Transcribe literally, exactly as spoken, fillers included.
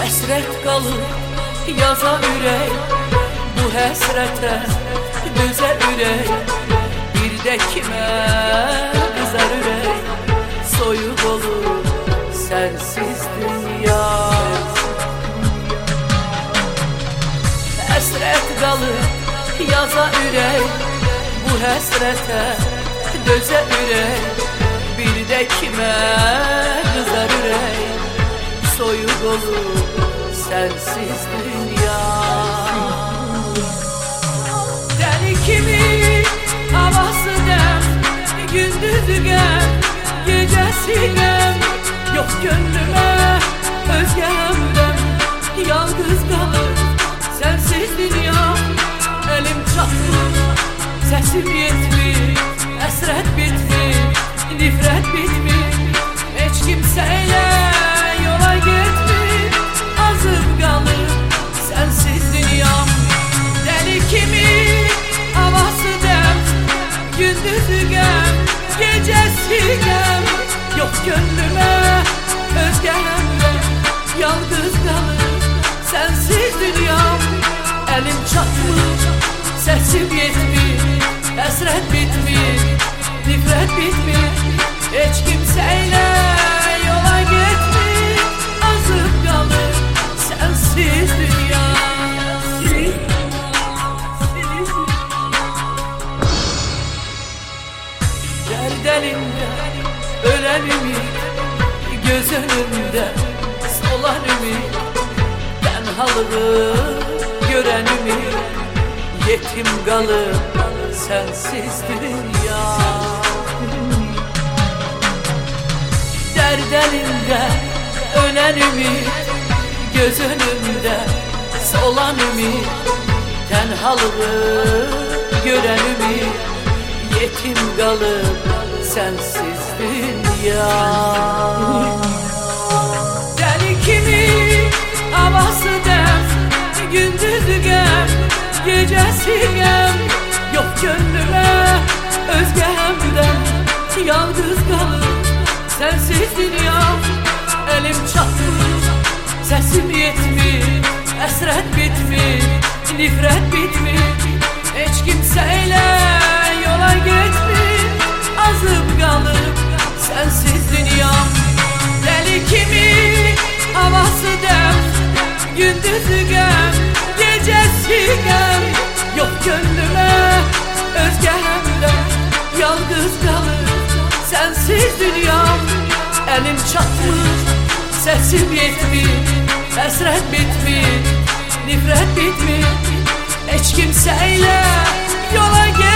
Həsrət qalır yaza ürək, bu həsrətə dözə ürək. Bir də kimə qızar ürək, soyuq olur sənsiz dünya. Həsrət qalır yaza ürək, bu həsrətə dözə ürək. Bir də kimə qızar ürək, soyuq olur sensiz dünya. Deli kimi havası dem, gündüzü gem, gecesi gem. Yok gönlüme özge hemdem, yalnız kalır sensiz dünya. Elim çatmır, sesim yetmir, esret bitmir, nifret bitmir. Hiç kimseyle yola gitmir, azıp kalır sensiz dünyam. Deli kimi havası dem, gündüzü gem, gecesi gem. Yok gönlüme özge hemdem, yalnız kalır sensiz dünyam. Elim çatmır, sesim yetmir, esret bitmir, nifret bitmir. Hiç kimseyle yola gitmir, azıp kalır sensiz dünya. Derd elimde ölen ümit, göz önümde solan ümit. Tenhalığı gören ümit, yetim kalır sensiz dünya. Derd elinde ölen ümit, göz önümde solan ümit. Tenhalığı gören ümit, yetim kalır sensiz dünya. Deli kimi havası dem, gündüzü gem, gecesi gem. Yok gönlüme özge hemdem, yalnız kalır sensiz dünya. Elim çatmır, sesim yetmir, esret bitmir, nifret bitmir. Hiç kimseyle yola gitmir, azıp kalıp sensiz dünyam. Deli kimi havası dem, gündüzü gem, gecesi gem. Yok gönlüme özge hemdem, yalnız kalır sensiz dünyam. Elim çatmır, sesim yetmir, esret bitmir, nifret bitmir. Hiç kimseyle yola gel.